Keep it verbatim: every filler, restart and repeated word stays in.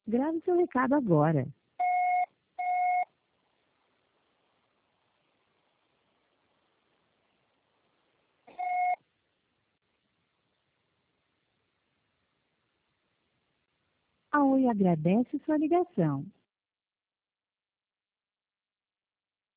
Grave seu recado agora. A Oi agradece sua ligação.